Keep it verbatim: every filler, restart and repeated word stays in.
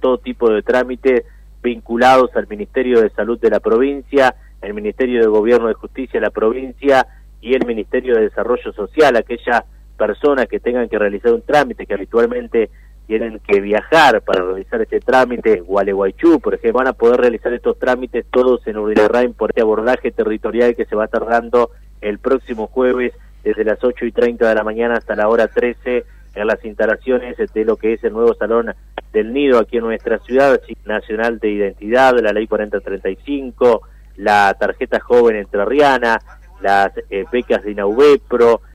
todo tipo de trámites vinculados al Ministerio de Salud de la provincia, el Ministerio de Gobierno de Justicia de la provincia y el Ministerio de Desarrollo Social. Aquellas personas que tengan que realizar un trámite, que habitualmente tienen que viajar para realizar este trámite, Gualeguaychú, por ejemplo, van a poder realizar estos trámites todos en Urdinarrain por este abordaje territorial que se va a estar dando el próximo jueves desde las ocho y treinta de la mañana hasta la hora trece en las instalaciones de lo que es el nuevo Salón del Nido aquí en nuestra ciudad, nacional de identidad, la ley cuarenta treinta y cinco, la tarjeta joven entrerriana, las eh, becas de INAUBEPRO,